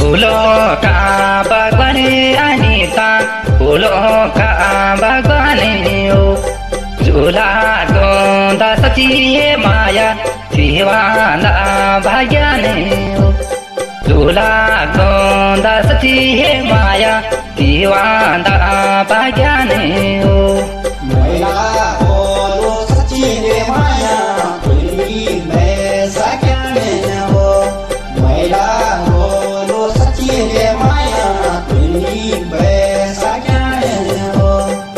फूलों का बागवान अनीता, फूलों का बागवान ओ झूला गोंदा सची है माया दीवाना भाग्यान ओ झूला गोंदा सची है माया दीवाना भाग्यान ओ मैला बोलो सची रे माया तुझी मैं सख्याने हो मैला बोलो सची रे माया तुझी मैं सख्याने हो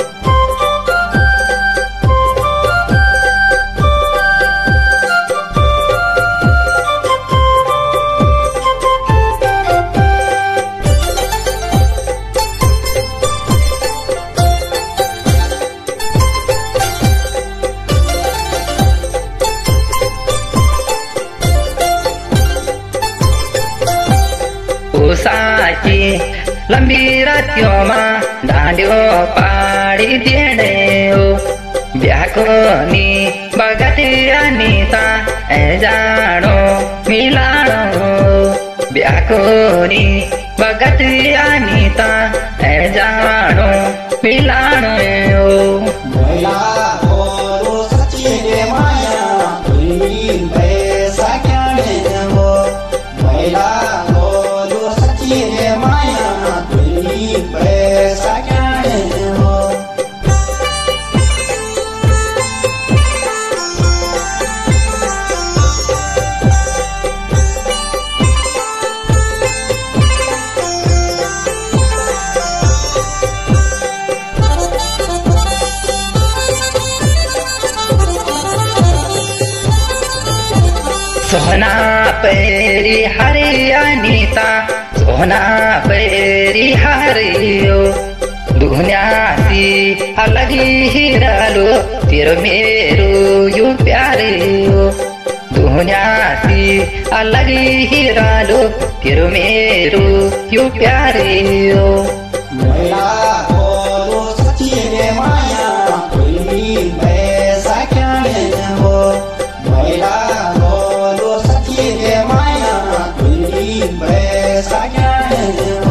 उसाची लंबी रातियों में डांडियो पाड़ी देने ओ ब्याकोनी बगत अनीता ए जानो मिलानो ब्याकोनी बगत अनीता ए जानो मिलानो मैला बोलो सची रे माया तुझी मैं सख्याने हो मैला बोलो सची रे माया तुझी मैं सख्याने हो सोना पेरी हरी अनीता सोना पेरी हरियो दुनिया सी अलग ही डालो तेरो मेरो यू प्यारे हो दुनिया सी अलग ही डालो तेरो मेरो यू प्यारे हो मैला बोलो सची रे माया तुझी मैं सख्याने हो मैला बोलो सची रे माया तुझी मैं सख्याने हो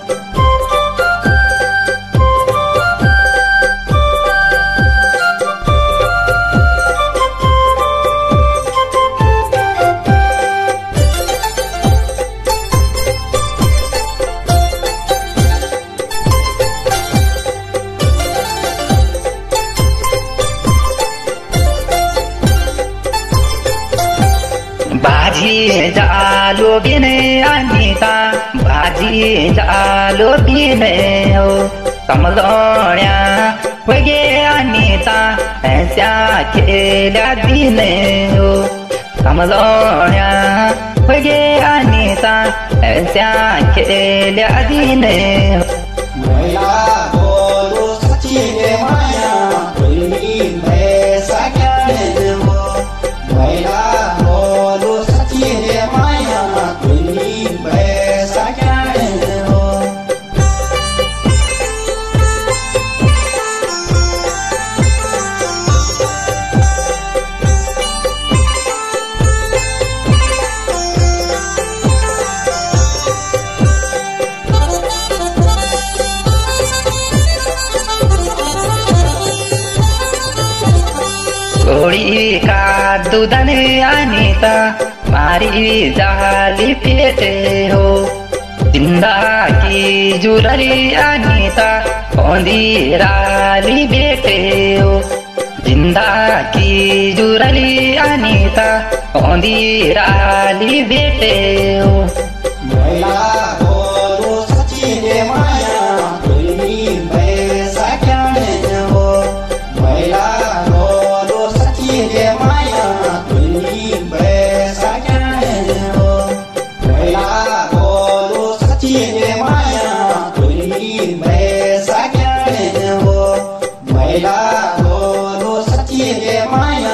बाजी जालो बिने अनीता बाजी जालो बिने हो कमलोण्या वगे अनीता ऐसा खेला बिने हो कमलोण्या वगे अनीता ऐसा खेला बिने हो मैला बोलो सची रे माया तुझी मैं सख्याने हो मैला बोलो सची रे माया तुझी मैं सख्याने हो घोड़ी का दूधन अनीता मारी जाली पेटे हो जिंदा की जुरली अनीता औंधी राली बेटे हो जिंदा की जुरली अनीता औंधी राली बेटे हो मैला बोलो सची रे माया तुझी मैं सख्याने हो मैला बोलो सची रे माया तुझी मैं सख्याने हो मैला बोलो सची रे माया तुझी मैं सख्याने हो मैला बोलो सची रे माया